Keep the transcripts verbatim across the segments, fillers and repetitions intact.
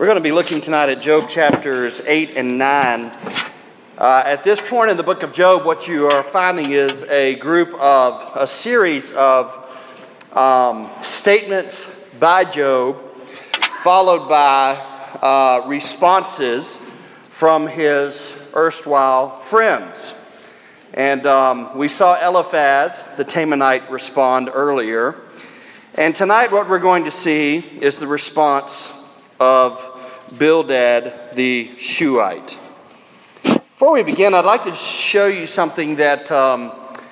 We're going to be looking tonight at Job chapters eight and nine. Uh, at this point in the book of Job, what you are finding is a group of, a series of um, statements by Job, followed by uh, responses from his erstwhile friends. And um, we saw Eliphaz, the Temanite, respond earlier. And tonight what we're going to see is the response of Bildad the Shuhite. Before we begin, I'd like to show you something that um,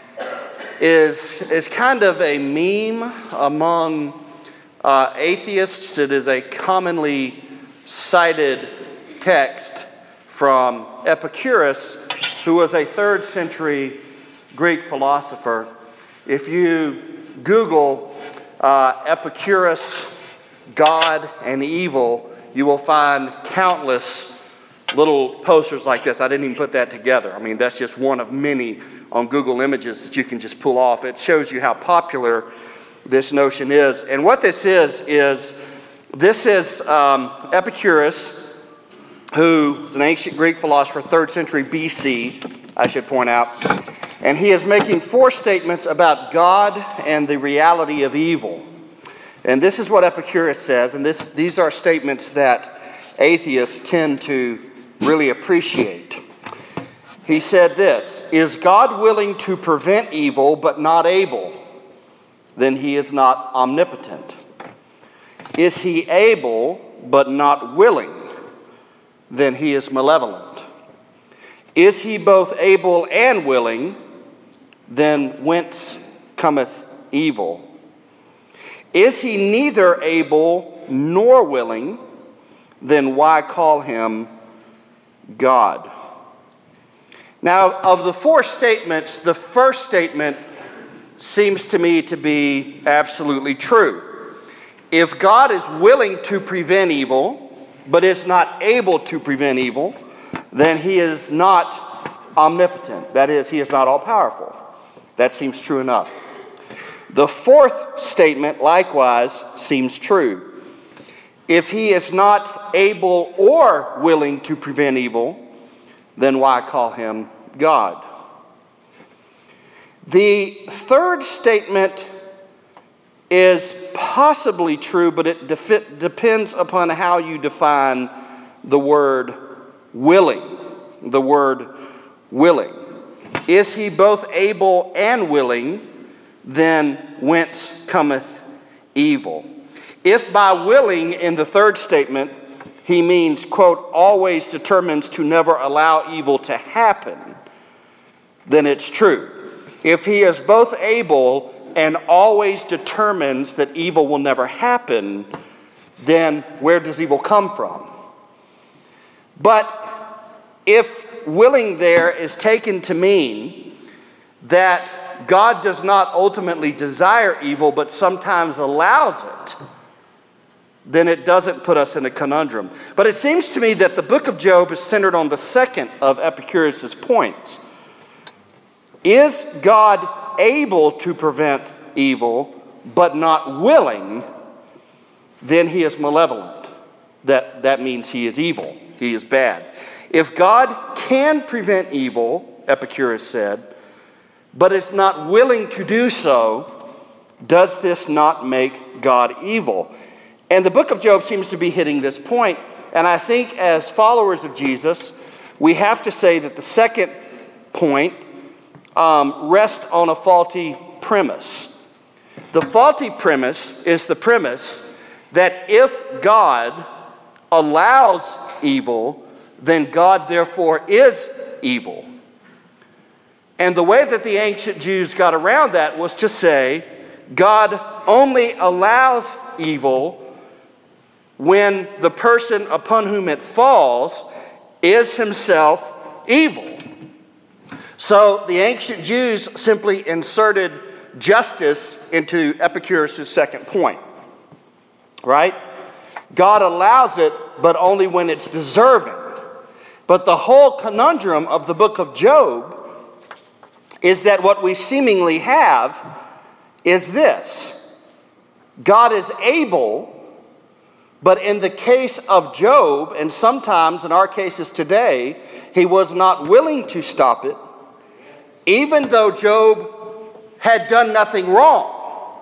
is, is kind of a meme among uh, atheists. It is a commonly cited text from Epicurus, who was a third century Greek philosopher. If you Google uh, Epicurus, God and evil, you will find countless little posters like this. I didn't even put that together. I mean, that's just one of many on Google Images that you can just pull off. It shows you how popular this notion is. And what this is, is this is um, Epicurus, who is an ancient Greek philosopher, third century B C, I should point out. And he is making four statements about God and the reality of evil. And this is what Epicurus says, and this, these are statements that atheists tend to really appreciate. He said this: "Is God willing to prevent evil but not able? Then he is not omnipotent. Is he able but not willing? Then he is malevolent. Is he both able and willing? Then whence cometh evil? Is he neither able nor willing? Then why call him God?" Now, of the four statements, the first statement seems to me to be absolutely true. If God is willing to prevent evil, but is not able to prevent evil, then he is not omnipotent. That is, he is not all-powerful. That seems true enough. The fourth statement, likewise, seems true. If he is not able or willing to prevent evil, then why call him God? The third statement is possibly true, but it defi- depends upon how you define the word willing. The word willing. Is he both able and willing? Then whence cometh evil? If by willing in the third statement he means, quote, always determines to never allow evil to happen, then it's true. If he is both able and always determines that evil will never happen, then where does evil come from? But if willing there is taken to mean that God does not ultimately desire evil, but sometimes allows it, then it doesn't put us in a conundrum. But it seems to me that the book of Job is centered on the second of Epicurus' points. Is God able to prevent evil, but not willing? Then he is malevolent. That, that means he is evil. He is bad. If God can prevent evil, Epicurus said, but is not willing to do so, does this not make God evil? And the book of Job seems to be hitting this point. And I think as followers of Jesus, we have to say that the second point um, rests on a faulty premise. The faulty premise is the premise that if God allows evil, then God therefore is evil. And the way that the ancient Jews got around that was to say, God only allows evil when the person upon whom it falls is himself evil. So the ancient Jews simply inserted justice into Epicurus' second point. Right? God allows it, but only when it's deserving. But the whole conundrum of the book of Job is that what we seemingly have is this: God is able, But in the case of Job, and sometimes in our cases today, he was not willing to stop it, even though Job had done nothing wrong.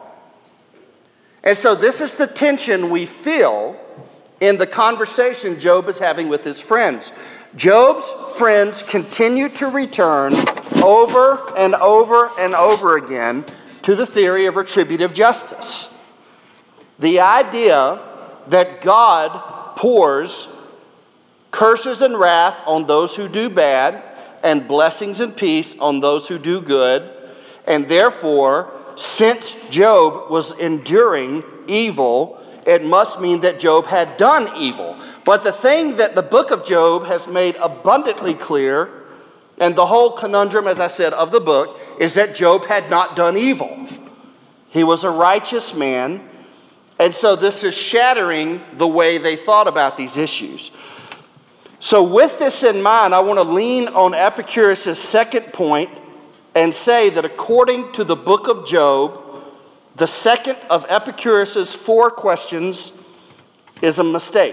And so this is the tension we feel in the conversation Job is having with his friends. Job's friends continue to return over and over and over again to the theory of retributive justice. The idea that God pours curses and wrath on those who do bad and blessings and peace on those who do good, and therefore, since Job was enduring evil, it must mean that Job had done evil. But the thing that the book of Job has made abundantly clear, and the whole conundrum, as I said, of the book, is that Job had not done evil. He was a righteous man, and so this is shattering the way they thought about these issues. So with this in mind, I want to lean on Epicurus' second point and say that according to the book of Job, the second of Epicurus' four questions is a mistake.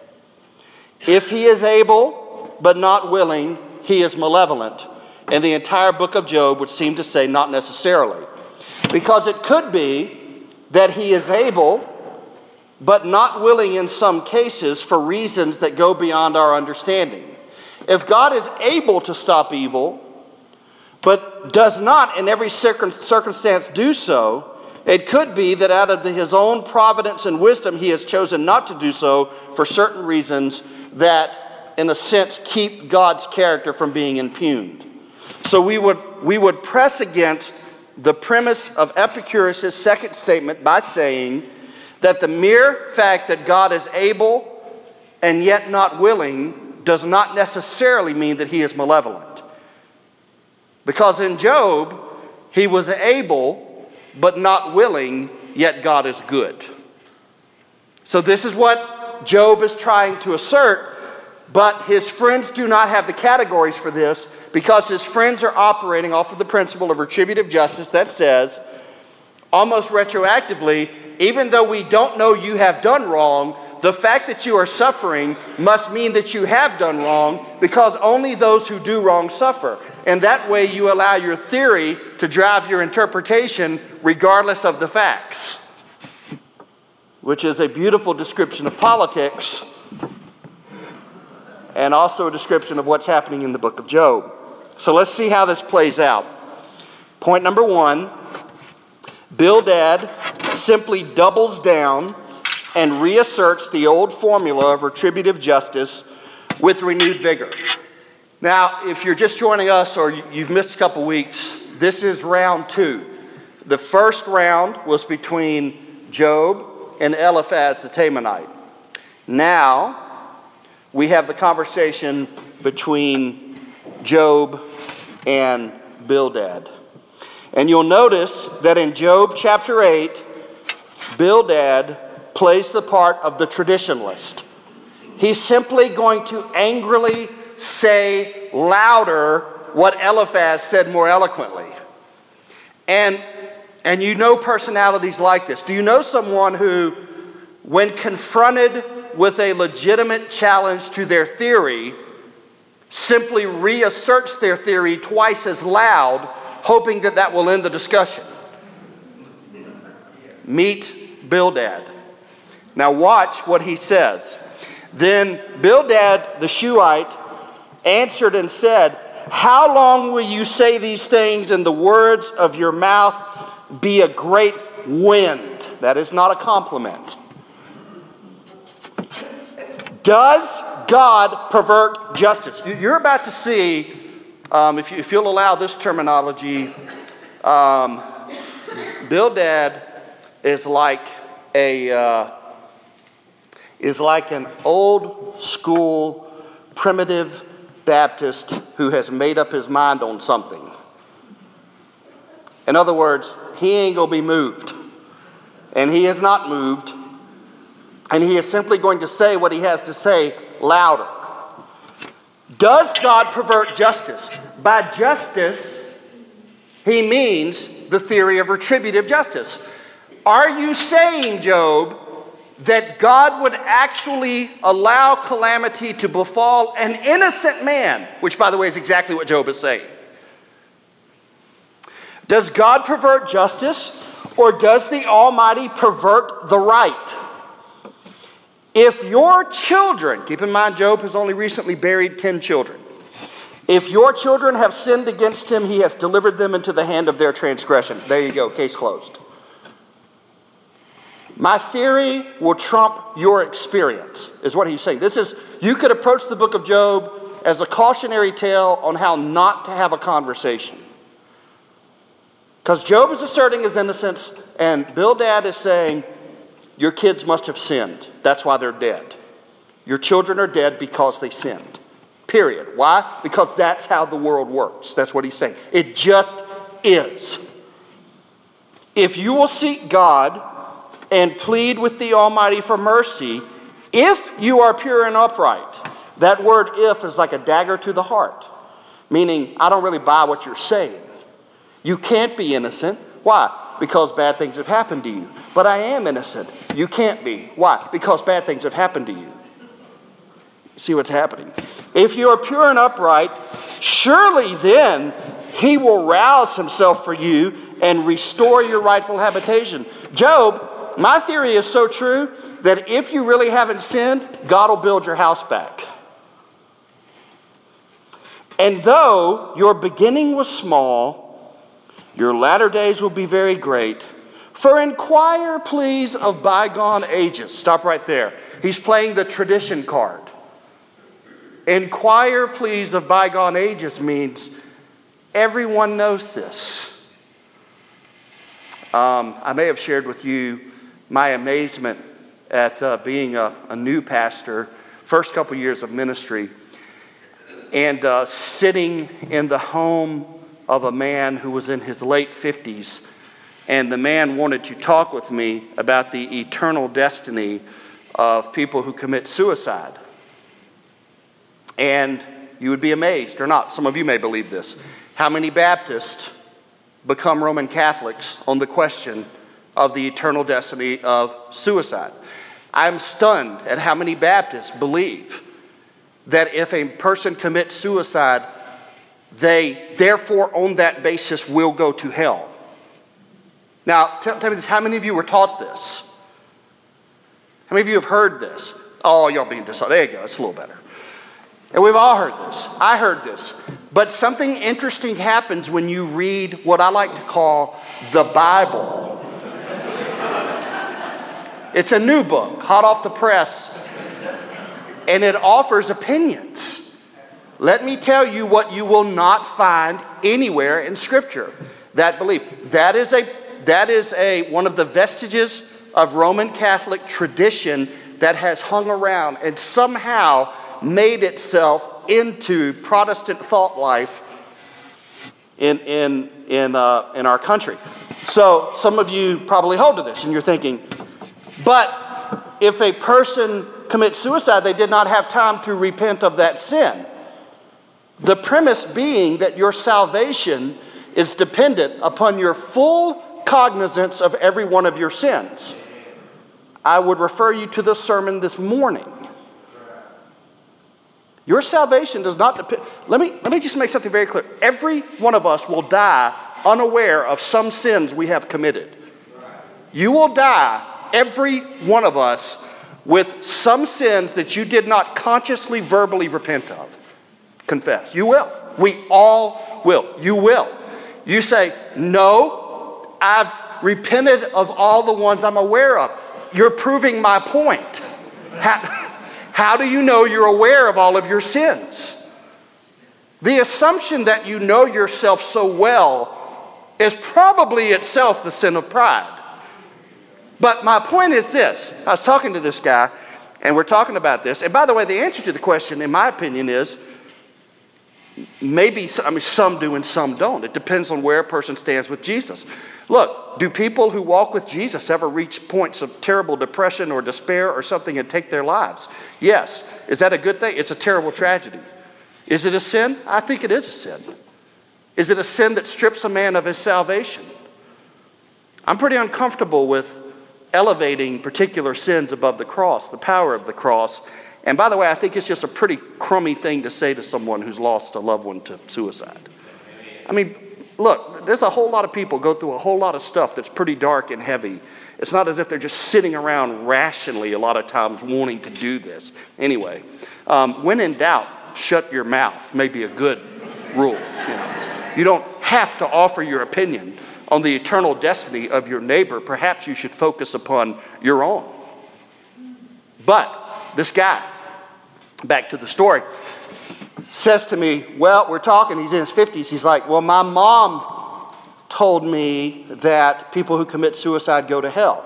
If he is able but not willing, he is malevolent. And the entire book of Job would seem to say not necessarily. Because it could be that he is able but not willing in some cases for reasons that go beyond our understanding. If God is able to stop evil, but does not in every circumstance do so, it could be that out of his own providence and wisdom, he has chosen not to do so for certain reasons that, in a sense, keep God's character from being impugned. So we would, we would press against the premise of Epicurus' second statement by saying that the mere fact that God is able and yet not willing does not necessarily mean that he is malevolent. Because in Job, he was able but not willing, yet God is good. So this is what Job is trying to assert, but his friends do not have the categories for this because his friends are operating off of the principle of retributive justice that says, almost retroactively, even though we don't know you have done wrong, the fact that you are suffering must mean that you have done wrong because only those who do wrong suffer. And that way you allow your theory to drive your interpretation regardless of the facts, which is a beautiful description of politics and also a description of what's happening in the book of Job. So let's see how this plays out. Point number one, Bildad simply doubles down and reasserts the old formula of retributive justice with renewed vigor. Now, if you're just joining us or you've missed a couple weeks, this is round two. The first round was between Job and Eliphaz the Temanite. Now, we have the conversation between Job and Bildad. And you'll notice that in Job chapter eight, Bildad plays the part of the traditionalist. He's simply going to angrily say louder what Eliphaz said more eloquently. And, and you know personalities like this. Do you know someone who, when confronted with a legitimate challenge to their theory, simply reasserts their theory twice as loud, hoping that that will end the discussion? Meet Bildad. Now watch what he says. Then Bildad the Shuhite answered and said, "How long will you say these things, and the words of your mouth be a great wind?" That is not a compliment. Does God pervert justice? You're about to see, um, if, you, if you'll allow this terminology, um, Bildad is like a uh, is like an old school primitive Baptist who has made up his mind on something. In other words, he ain't going to be moved. And he is not moved. And he is simply going to say what he has to say louder. Does God pervert justice? By justice, he means the theory of retributive justice. Are you saying, Job, that God would actually allow calamity to befall an innocent man, which, by the way, is exactly what Job is saying. Does God pervert justice, or does the Almighty pervert the right? If your children, keep in mind Job has only recently buried ten children. If your children have sinned against him, he has delivered them into the hand of their transgression. There you go, case closed. My theory will trump your experience, is what he's saying. This is, you could approach the book of Job as a cautionary tale on how not to have a conversation. Because Job is asserting his innocence, and Bildad is saying, your kids must have sinned. That's why they're dead. Your children are dead because they sinned. Period. Why? Because that's how the world works. That's what he's saying. It just is. If you will seek God and plead with the Almighty for mercy, if you are pure and upright. That word if is like a dagger to the heart. Meaning, I don't really buy what you're saying. You can't be innocent. Why? Because bad things have happened to you. But I am innocent. You can't be. Why? Because bad things have happened to you. See what's happening. If you are pure and upright, surely then he will rouse himself for you and restore your rightful habitation. Job, my theory is so true that if you really haven't sinned, God will build your house back. And though your beginning was small, your latter days will be very great. For inquire, please, of bygone ages. Stop right there. He's playing the tradition card. Inquire, please, of bygone ages means everyone knows this. Um, I may have shared with you my amazement at uh, being a, a new pastor, first couple years of ministry, and uh, sitting in the home of a man who was in his late fifties, and the man wanted to talk with me about the eternal destiny of people who commit suicide. And you would be amazed, or not, some of you may believe this, how many Baptists become Roman Catholics on the question of the eternal destiny of suicide. I'm stunned at how many Baptists believe that if a person commits suicide, they therefore on that basis will go to hell. Now, tell, tell me this, how many of you were taught this? How many of you have heard this? Oh, y'all being dishonest. There you go, it's a little better. And we've all heard this. I heard this. But something interesting happens when you read what I like to call the Bible. It's a new book, hot off the press, and it offers opinions. Let me tell you what you will not find anywhere in Scripture. That belief. That is a that is a one of the vestiges of Roman Catholic tradition that has hung around and somehow made itself into Protestant thought life in in in uh, in our country. So some of you probably hold to this, and you're thinking, but if a person commits suicide, they did not have time to repent of that sin. The premise being that your salvation is dependent upon your full cognizance of every one of your sins. I would refer you to the sermon this morning. Your salvation does not depend. Let me, let me just make something very clear. Every one of us will die unaware of some sins we have committed. You will die, every one of us, with some sins that you did not consciously, verbally repent of. Confess. You will. We all will. You will. You say, no, I've repented of all the ones I'm aware of. You're proving my point. How, how do you know you're aware of all of your sins? The assumption that you know yourself so well is probably itself the sin of pride. But my point is this. I was talking to this guy, and we're talking about this. And by the way, the answer to the question, in my opinion, is maybe, I mean, some do and some don't. It depends on where a person stands with Jesus. Look, do people who walk with Jesus ever reach points of terrible depression or despair or something and take their lives? Yes. Is that a good thing? It's a terrible tragedy. Is it a sin? I think it is a sin. Is it a sin that strips a man of his salvation? I'm pretty uncomfortable with elevating particular sins above the cross, the power of the cross. And by the way, I think it's just a pretty crummy thing to say to someone who's lost a loved one to suicide. I mean, look, there's a whole lot of people go through a whole lot of stuff that's pretty dark and heavy. It's not as if they're just sitting around rationally a lot of times wanting to do this. Anyway, um, when in doubt, shut your mouth may be a good rule. You know, you don't have to offer your opinion on the eternal destiny of your neighbor. Perhaps you should focus upon your own. But this guy, back to the story, says to me, well, we're talking, he's in his fifties. He's like, well, my mom told me that people who commit suicide go to hell.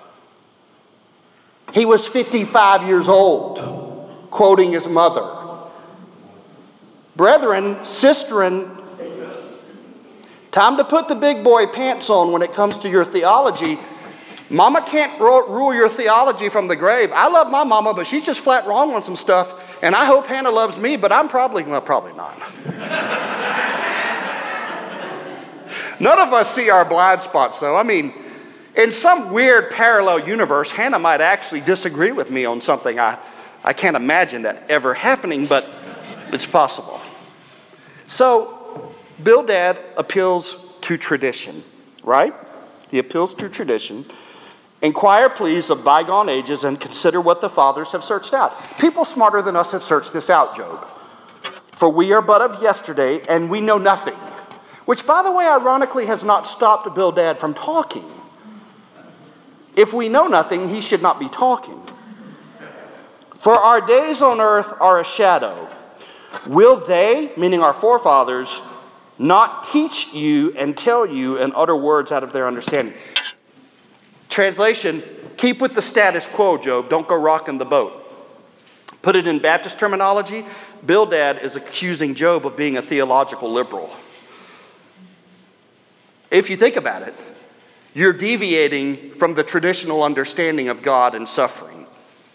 He was fifty-five years old, quoting his mother. Brethren, sisterin, time to put the big boy pants on when it comes to your theology. Mama can't rule your theology from the grave. I love my mama, but she's just flat wrong on some stuff. And I hope Hannah loves me, but I'm probably, well, probably not. None of us see our blind spots, though. I mean, in some weird parallel universe, Hannah might actually disagree with me on something. I, I can't imagine that ever happening, but it's possible. So, Bildad appeals to tradition, right? He appeals to tradition. Inquire, please, of bygone ages and consider what the fathers have searched out. People smarter than us have searched this out, Job. For we are but of yesterday, and we know nothing. Which, by the way, ironically has not stopped Bildad from talking. If we know nothing, he should not be talking. For our days on earth are a shadow. Will they, meaning our forefathers, not teach you and tell you and utter words out of their understanding? Translation, keep with the status quo, Job. Don't go rocking the boat. Put it in Baptist terminology, Bildad is accusing Job of being a theological liberal. If you think about it, you're deviating from the traditional understanding of God and suffering.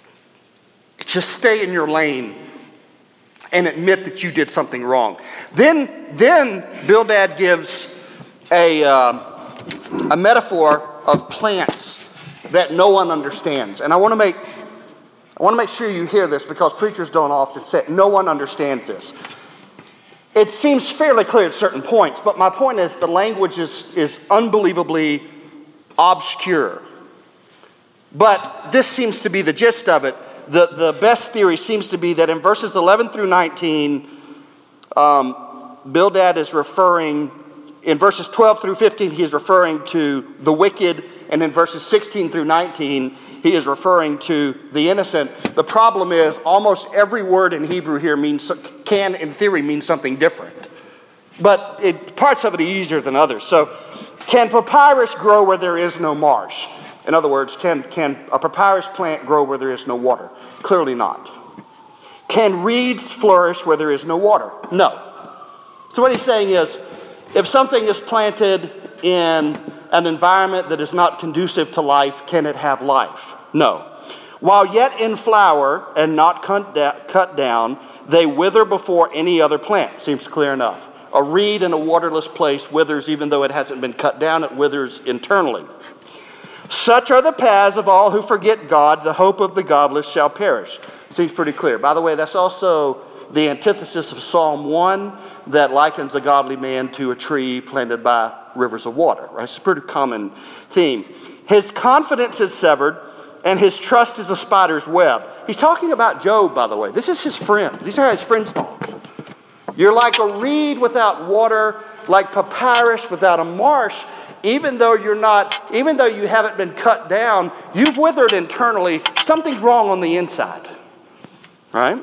Just stay in your lane and admit that you did something wrong. Then, then Bildad gives a, uh, a metaphor of plants that no one understands. And I want to make I want to make sure you hear this because preachers don't often say it. No one understands this. It seems fairly clear at certain points, but my point is the language is, is unbelievably obscure. But this seems to be the gist of it. The, the best theory seems to be that in verses eleven through nineteen, um, Bildad is referring, in verses twelve through fifteen, he is referring to the wicked, and in verses sixteen through nineteen, he is referring to the innocent. The problem is almost every word in Hebrew here means can, in theory, mean something different. But it, parts of it are easier than others. So, can papyrus grow where there is no marsh? In other words, can, can a papyrus plant grow where there is no water? Clearly not. Can reeds flourish where there is no water? No. So what he's saying is, if something is planted in an environment that is not conducive to life, can it have life? No. While yet in flower and not cut, da- cut down, they wither before any other plant. Seems clear enough. A reed in a waterless place withers even though it hasn't been cut down. It withers internally. Such are the paths of all who forget God. The hope of the godless shall perish. Seems pretty clear. By the way, that's also the antithesis of Psalm one that likens a godly man to a tree planted by rivers of water. Right? It's a pretty common theme. His confidence is severed, and his trust is a spider's web. He's talking about Job, by the way. This is his friends. These are his friends talk. You're like a reed without water, like papyrus without a marsh. Even though you're not, even though you haven't been cut down, you've withered internally. Something's wrong on the inside. Right?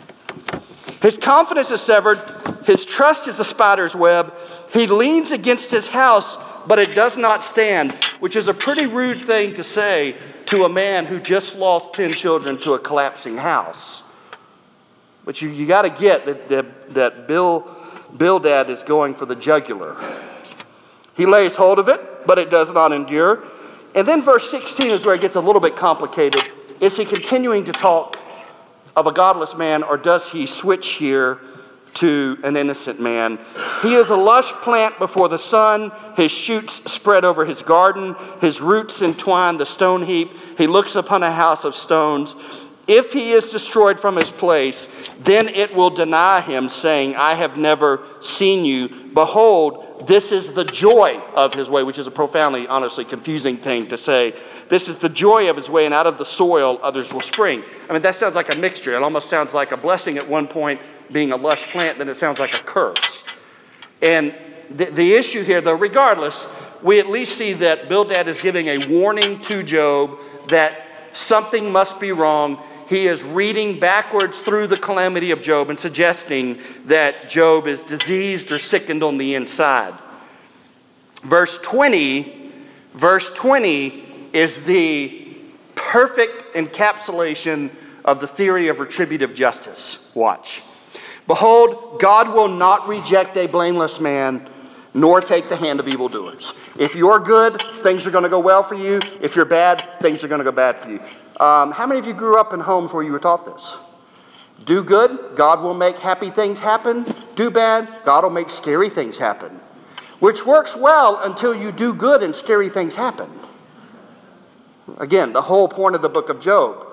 His confidence is severed. His trust is a spider's web. He leans against his house, but it does not stand, which is a pretty rude thing to say to a man who just lost ten children to a collapsing house. But you, you got to get that, that, that Bill, Bildad is going for the jugular. He lays hold of it, but it does not endure. And then verse sixteen is where it gets a little bit complicated. Is he continuing to talk of a godless man, or does he switch here to an innocent man. He is a lush plant before the sun. His shoots spread over his garden. His roots entwine the stone heap. He looks upon a house of stones. If he is destroyed from his place, then it will deny him, saying, I have never seen you. Behold, this is the joy of his way, which is a profoundly, honestly, confusing thing to say. This is the joy of his way, and out of the soil others will spring. I mean, that sounds like a mixture. It almost sounds like a blessing at one point, being a lush plant, then it sounds like a curse. And the, the issue here, though, regardless, we at least see that Bildad is giving a warning to Job that something must be wrong. He is reading backwards through the calamity of Job and suggesting that Job is diseased or sickened on the inside. Verse twenty, verse twenty is the perfect encapsulation of the theory of retributive justice. Watch. Behold, God will not reject a blameless man, nor take the hand of evildoers. If you're good, things are going to go well for you. If you're bad, things are going to go bad for you. Um, how many of you grew up in homes where you were taught this? Do good, God will make happy things happen. Do bad, God will make scary things happen. Which works well until you do good and scary things happen. Again, the whole point of the book of Job.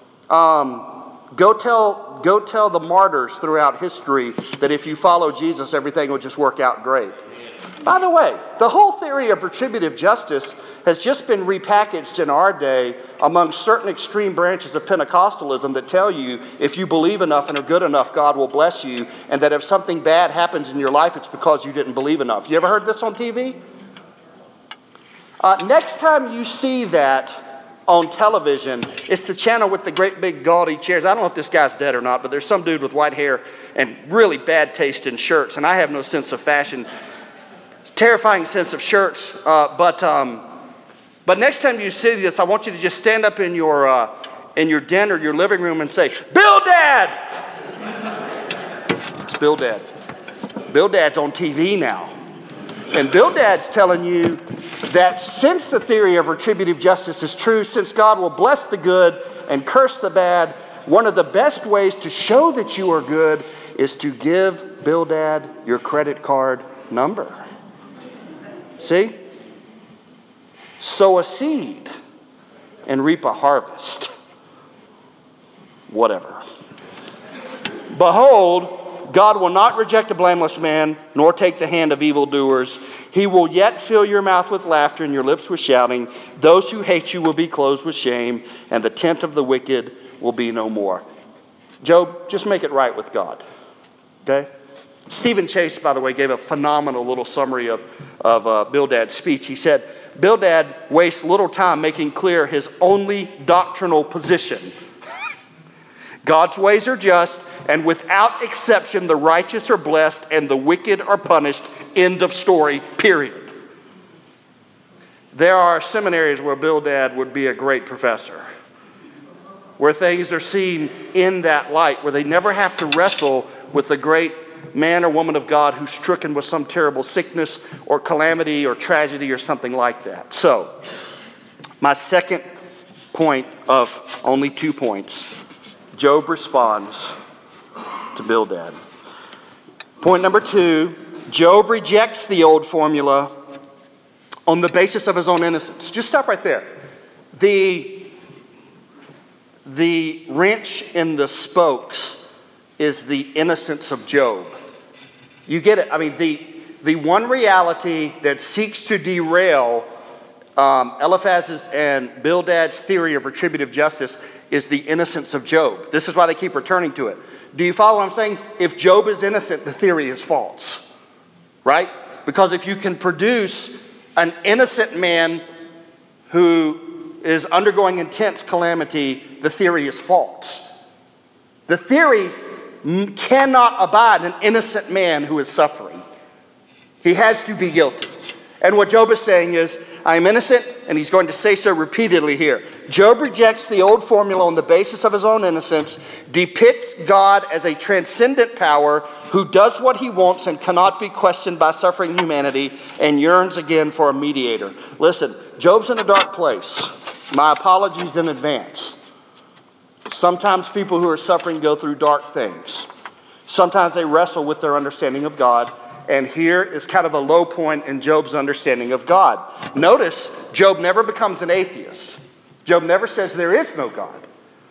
Um, go tell, go tell the martyrs throughout history that if you follow Jesus, everything will just work out great. By the way, the whole theory of retributive justice has just been repackaged in our day among certain extreme branches of Pentecostalism that tell you if you believe enough and are good enough, God will bless you, and that if something bad happens in your life, it's because you didn't believe enough. You ever heard this on T V? Uh, next time you see that on television, it's the channel with the great big gaudy chairs. I don't know if this guy's dead or not, but there's some dude with white hair and really bad taste in shirts, and I have no sense of fashion. Terrifying sense of shirts, uh, but um, but next time you see this, I want you to just stand up in your uh, in your den or your living room and say, "Bildad!" It's Bildad. Bildad's on T V now, and Bildad's telling you that since the theory of retributive justice is true, since God will bless the good and curse the bad, one of the best ways to show that you are good is to give Bildad your credit card number. See? Sow a seed and reap a harvest. Whatever. Behold, God will not reject a blameless man, nor take the hand of evildoers. He will yet fill your mouth with laughter and your lips with shouting. Those who hate you will be clothed with shame, and the tent of the wicked will be no more. Job, just make it right with God. Okay? Stephen Chase, by the way, gave a phenomenal little summary of, of uh, Bildad's speech. He said, Bildad wastes little time making clear his only doctrinal position. God's ways are just, and without exception, the righteous are blessed and the wicked are punished. End of story, period. There are seminaries where Bildad would be a great professor, where things are seen in that light, where they never have to wrestle with the great man or woman of God who's stricken with some terrible sickness or calamity or tragedy or something like that. So, my second point of only two points, Job responds to Bildad. Point number two, Job rejects the old formula on the basis of his own innocence. Just stop right there. The, the wrench in the spokes is the innocence of Job. You get it? I mean, the, the one reality that seeks to derail um, Eliphaz's and Bildad's theory of retributive justice is the innocence of Job. This is why they keep returning to it. Do you follow what I'm saying? If Job is innocent, the theory is false. Right? Because if you can produce an innocent man who is undergoing intense calamity, the theory is false. The theory cannot abide an innocent man who is suffering. He has to be guilty. And what Job is saying is, I am innocent, and he's going to say so repeatedly here. Job rejects the old formula on the basis of his own innocence, depicts God as a transcendent power who does what he wants and cannot be questioned by suffering humanity, and yearns again for a mediator. Listen, Job's in a dark place. My apologies in advance. Sometimes people who are suffering go through dark things. Sometimes they wrestle with their understanding of God. And here is kind of a low point in Job's understanding of God. Notice, Job never becomes an atheist. Job never says there is no God.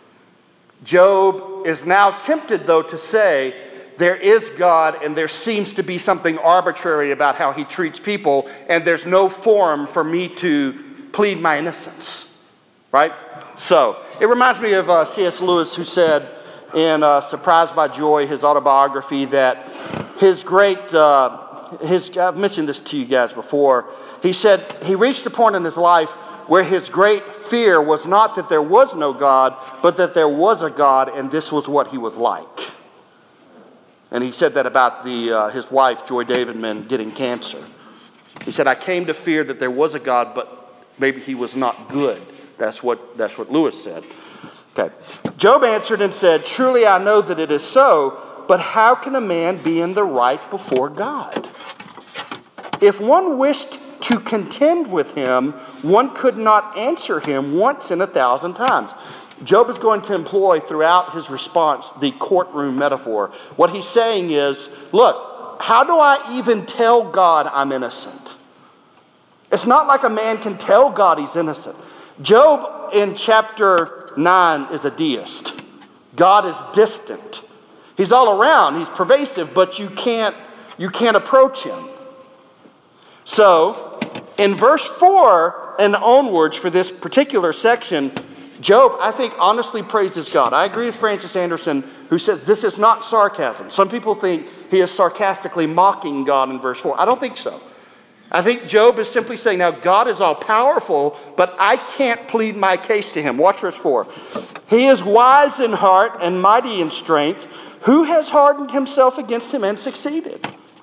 Job is now tempted, though, to say there is God and there seems to be something arbitrary about how he treats people, and there's no forum for me to plead my innocence. Right? So, it reminds me of uh, C S Lewis, who said in uh, Surprised by Joy, his autobiography, that his great, uh, his I've mentioned this to you guys before, he said he reached a point in his life where his great fear was not that there was no God, but that there was a God, and this was what he was like. And he said that about the uh, his wife, Joy Davidman, getting cancer. He said, I came to fear that there was a God, but maybe he was not good. That's what, that's what Lewis said. Okay. Job answered and said, truly I know that it is so, but how can a man be in the right before God? If one wished to contend with him, one could not answer him once in a thousand times. Job is going to employ throughout his response the courtroom metaphor. What he's saying is, look, how do I even tell God I'm innocent? It's not like a man can tell God he's innocent. Job in chapter nine is a deist. God is distant. He's all around, he's pervasive, but you can't, you can't approach him. So, in verse four and onwards for this particular section, Job, I think, honestly praises God. I agree with Francis Anderson, who says this is not sarcasm. Some people think he is sarcastically mocking God in verse four. I don't think so. I think Job is simply saying, now God is all powerful, but I can't plead my case to him. Watch verse four. He is wise in heart and mighty in strength. Who has hardened himself against him and succeeded?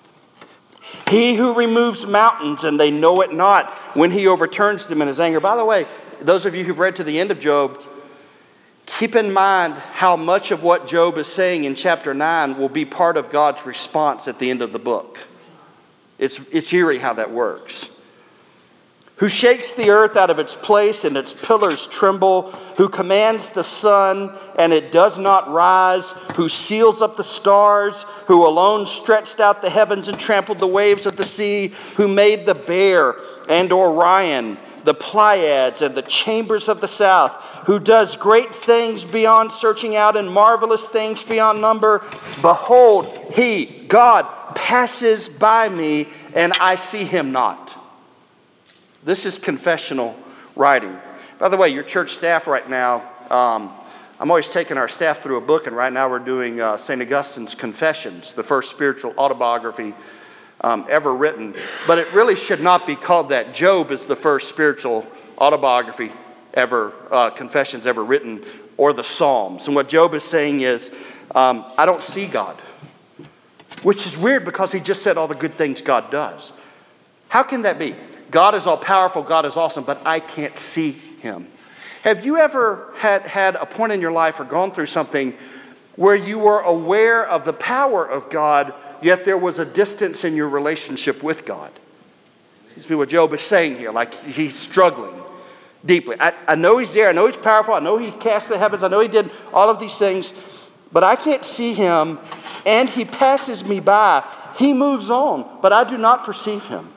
He who removes mountains and they know it not, when he overturns them in his anger. By the way, those of you who've read to the end of Job, keep in mind how much of what Job is saying in chapter nine will be part of God's response at the end of the book. It's, it's eerie how that works. Who shakes the earth out of its place and its pillars tremble, who commands the sun and it does not rise, who seals up the stars, who alone stretched out the heavens and trampled the waves of the sea, who made the bear and Orion, the Pleiades and the chambers of the south, who does great things beyond searching out and marvelous things beyond number. Behold, he, God, passes by me and I see him not. This is confessional writing. By the way, your church staff right now, um, I'm always taking our staff through a book, and right now we're doing uh, Saint Augustine's Confessions, the first spiritual autobiography um, ever written. But it really should not be called that. Job is the first spiritual autobiography ever, uh, Confessions ever written, or the Psalms. And what Job is saying is, um, I don't see God. Which is weird because he just said all the good things God does. How can that be? God is all powerful, God is awesome, but I can't see him. Have you ever had, had a point in your life or gone through something where you were aware of the power of God, yet there was a distance in your relationship with God? This is what Job is saying here, like he's struggling deeply. I, I know he's there, I know he's powerful, I know he cast the heavens, I know he did all of these things, but I can't see him, and he passes me by. He moves on, but I do not perceive him.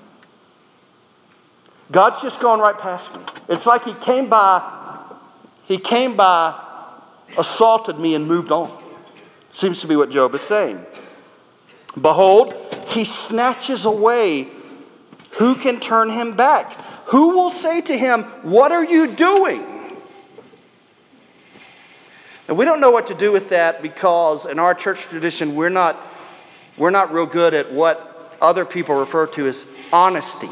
God's just going right past me. It's like he came by, he came by, assaulted me, and moved on. Seems to be what Job is saying. Behold, he snatches away. Who can turn him back? Who will say to him, what are you doing? And we don't know what to do with that because in our church tradition, we're not, we're not real good at what other people refer to as honesty.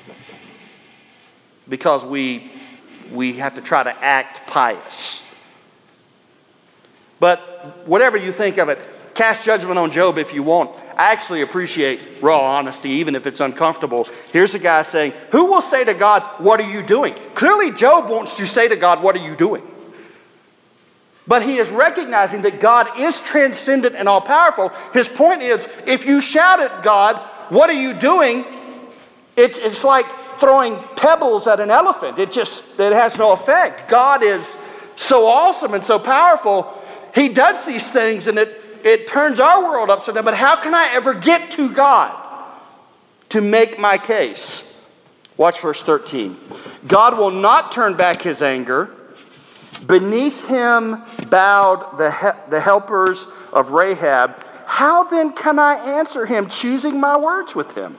Because we, we have to try to act pious. But whatever you think of it, cast judgment on Job if you want. I actually appreciate raw honesty, even if it's uncomfortable. Here's a guy saying, who will say to God, what are you doing? Clearly Job wants to say to God, what are you doing? But he is recognizing that God is transcendent and all-powerful. His point is, if you shout at God, what are you doing? It, it's like throwing pebbles at an elephant. It just, it has no effect. God is so awesome and so powerful. He does these things, and it, it turns our world upside down. But how can I ever get to God to make my case? Watch verse thirteen. God will not turn back his anger. Beneath him bowed the, he- the helpers of Rahab. How then can I answer him, choosing my words with him?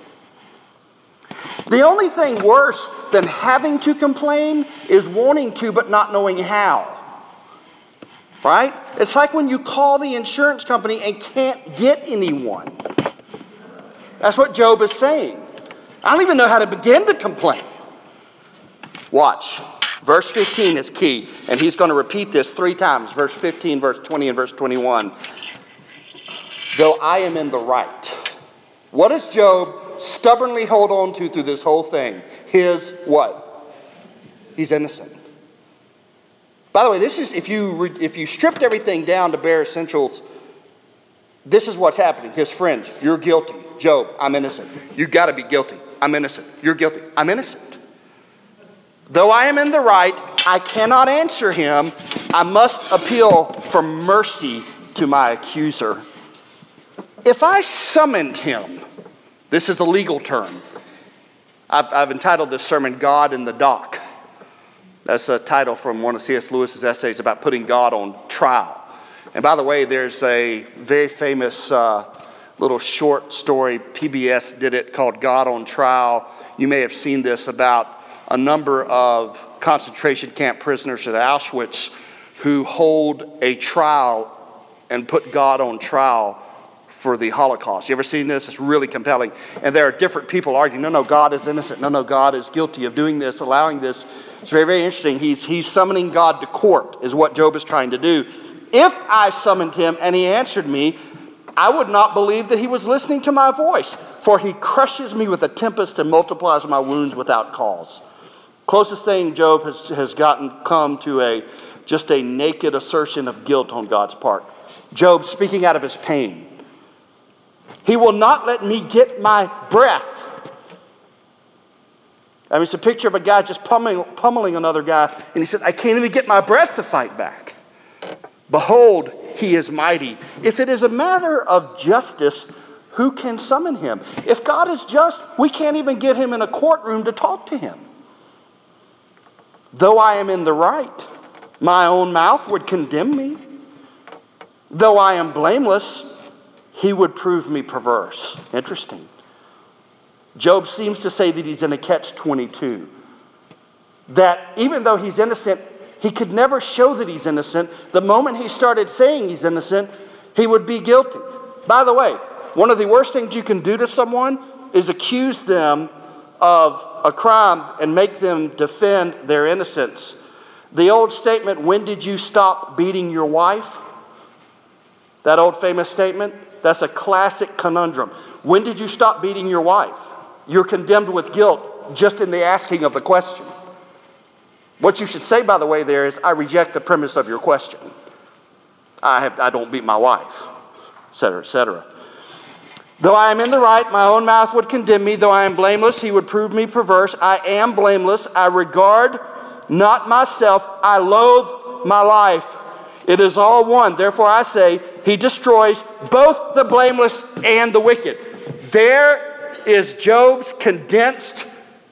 The only thing worse than having to complain is wanting to but not knowing how. Right? It's like when you call the insurance company and can't get anyone. That's what Job is saying. I don't even know how to begin to complain. Watch. Verse fifteen is key, and he's going to repeat this three times. Verse fifteen, verse twenty, and verse twenty-one. Though I am in the right. What does Job stubbornly hold on to through this whole thing? His what? He's innocent. By the way, this is if you if you stripped everything down to bare essentials, this is what's happening. His friends, you're guilty. Job, I'm innocent. You've got to be guilty. I'm innocent. You're guilty. I'm innocent. Though I am in the right, I cannot answer him. I must appeal for mercy to my accuser. If I summoned him, this is a legal term. I've, I've entitled this sermon, God in the Dock. That's a title from one of C S Lewis's essays about putting God on trial. And by the way, there's a very famous uh, little short story, P B S did it, called God on Trial. You may have seen this about a number of concentration camp prisoners at Auschwitz who hold a trial and put God on trial for the Holocaust. You ever seen this? It's really compelling. And there are different people arguing, no, no, God is innocent. No, no, God is guilty of doing this, allowing this. It's very, very interesting. He's, he's summoning God to court is what Job is trying to do. If I summoned him and he answered me, I would not believe that he was listening to my voice, for he crushes me with a tempest and multiplies my wounds without cause. Closest thing Job has, has gotten come to a just a naked assertion of guilt on God's part. Job speaking out of his pain. He will not let me get my breath. I mean, it's a picture of a guy just pummeling, pummeling another guy, and he said, I can't even get my breath to fight back. Behold, he is mighty. If it is a matter of justice, who can summon him? If God is just, we can't even get him in a courtroom to talk to him. Though I am in the right, my own mouth would condemn me. Though I am blameless, he would prove me perverse. Interesting. Job seems to say that he's in a catch twenty-two. That even though he's innocent, he could never show that he's innocent. The moment he started saying he's innocent, he would be guilty. By the way, one of the worst things you can do to someone is accuse them of a crime and make them defend their innocence. The old statement, when did you stop beating your wife? That old famous statement, that's a classic conundrum. When did you stop beating your wife? You're condemned with guilt just in the asking of the question. What you should say, by the way, there is, I reject the premise of your question. I have, I don't beat my wife, et cetera, et cetera. Though I am in the right, my own mouth would condemn me. Though I am blameless, he would prove me perverse. I am blameless. I regard not myself. I loathe my life. It is all one. Therefore I say, he destroys both the blameless and the wicked. There is Job's condensed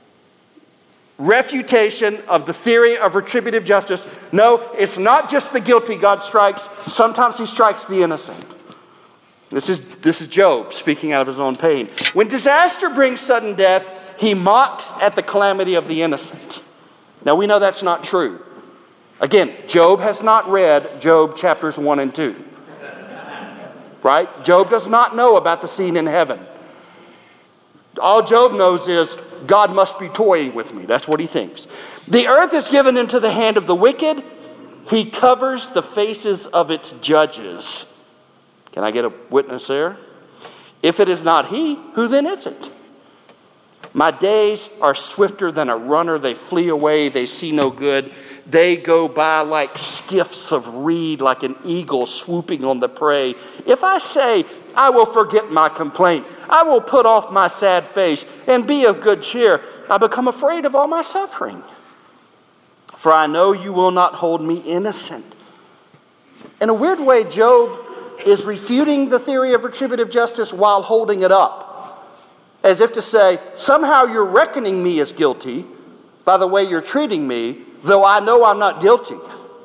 refutation of the theory of retributive justice. No, it's not just the guilty God strikes. Sometimes he strikes the innocent. This is, this is Job speaking out of his own pain. When disaster brings sudden death, he mocks at the calamity of the innocent. Now we know that's not true. Again, Job has not read Job chapters one and two. Right? Job does not know about the scene in heaven. All Job knows is, God must be toying with me. That's what he thinks. The earth is given into the hand of the wicked. He covers the faces of its judges. Can I get a witness there? If it is not he, who then is it? My days are swifter than a runner. They flee away. They see no good. They go by like skiffs of reed, like an eagle swooping on the prey. If I say, I will forget my complaint, I will put off my sad face and be of good cheer, I become afraid of all my suffering. For I know you will not hold me innocent. In a weird way, Job is refuting the theory of retributive justice while holding it up, as if to say, somehow you're reckoning me as guilty by the way you're treating me, though I know I'm not guilty.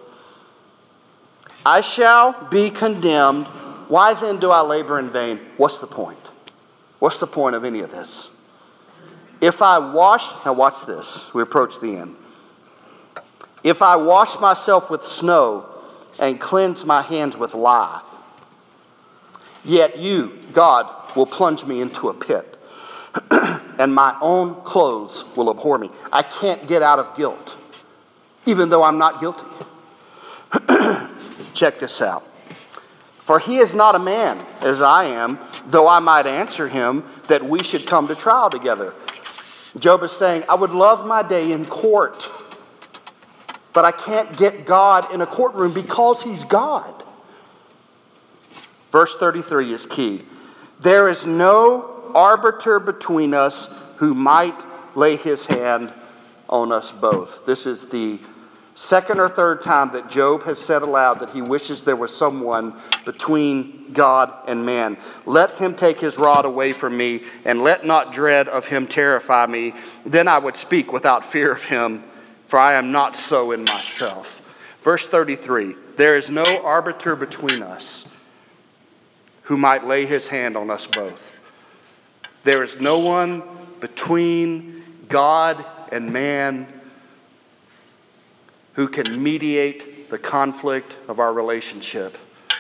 I shall be condemned. Why then do I labor in vain? What's the point? What's the point of any of this? If I wash, now watch this, we approach the end. If I wash myself with snow and cleanse my hands with lye, yet you, God, will plunge me into a pit, and my own clothes will abhor me. I can't get out of guilt, even though I'm not guilty. Check this out. For he is not a man, as I am, though I might answer him that we should come to trial together. Job is saying, I would love my day in court, but I can't get God in a courtroom because he's God. Verse thirty-three is key. There is no arbiter between us who might lay his hand on us both. This is the second or third time that Job has said aloud that he wishes there was someone between God and man. Let him take his rod away from me, and let not dread of him terrify me. Then I would speak without fear of him, for I am not so in myself. Verse thirty-three, there is no arbiter between us who might lay his hand on us both. There is no one between God and man who can mediate the conflict of our relationship.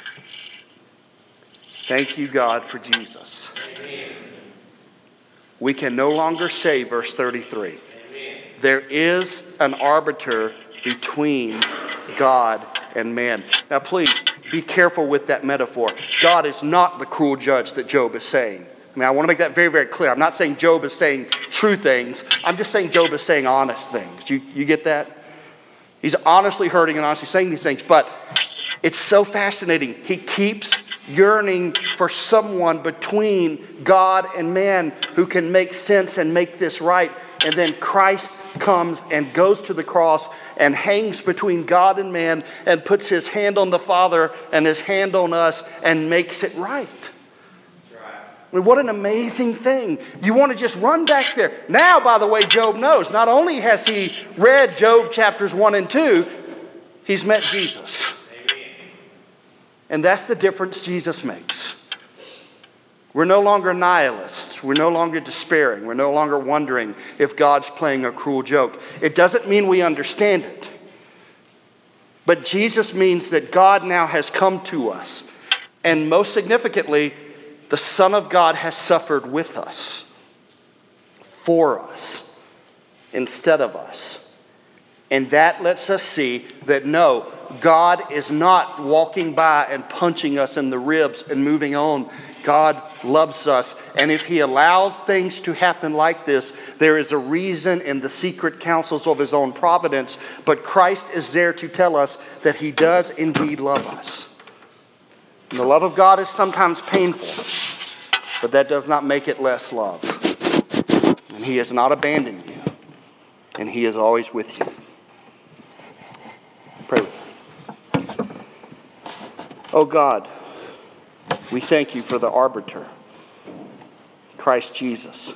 Thank you, God, for Jesus. Amen. We can no longer say, verse thirty-three, Amen. There is an arbiter between God and man. Now, please be careful with that metaphor. God is not the cruel judge that Job is saying. I mean, I want to make that very, very clear. I'm not saying Job is saying true things. I'm just saying Job is saying honest things. You, you get that? He's honestly hurting and honestly saying these things, but it's so fascinating. He keeps yearning for someone between God and man who can make sense and make this right. And then Christ comes and goes to the cross and hangs between God and man and puts his hand on the Father and his hand on us and makes it right. I mean, what an amazing thing. You want to just run back there. Now, by the way, Job knows, not only has he read Job chapters one and two, he's met Jesus. Amen. And that's the difference Jesus makes. We're no longer nihilists. We're no longer despairing. We're no longer wondering if God's playing a cruel joke. It doesn't mean we understand it. But Jesus means that God now has come to us. And most significantly, the Son of God has suffered with us, for us, instead of us. And that lets us see that no, God is not walking by and punching us in the ribs and moving on. God loves us. And if he allows things to happen like this, there is a reason in the secret counsels of his own providence. But Christ is there to tell us that he does indeed love us. And the love of God is sometimes painful, but that does not make it less love. And he has not abandoned you, and he is always with you. Pray with me. Oh God, we thank you for the arbiter, Christ Jesus,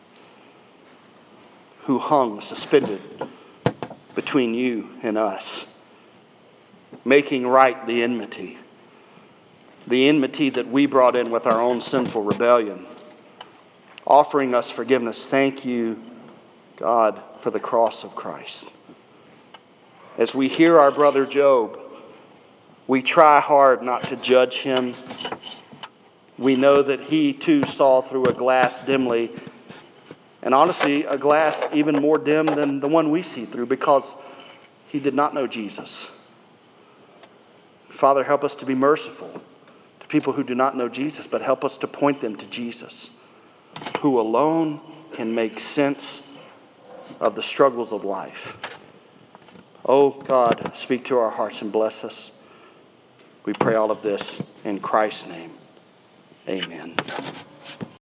who hung suspended between you and us, making right the enmity. The enmity that we brought in with our own sinful rebellion, offering us forgiveness. Thank you, God, for the cross of Christ. As we hear our brother Job, we try hard not to judge him. We know that he too saw through a glass dimly, and honestly, a glass even more dim than the one we see through, because he did not know Jesus. Father, help us to be merciful to people who do not know Jesus, but help us to point them to Jesus, who alone can make sense of the struggles of life. Oh God, speak to our hearts and bless us. We pray all of this in Christ's name. Amen.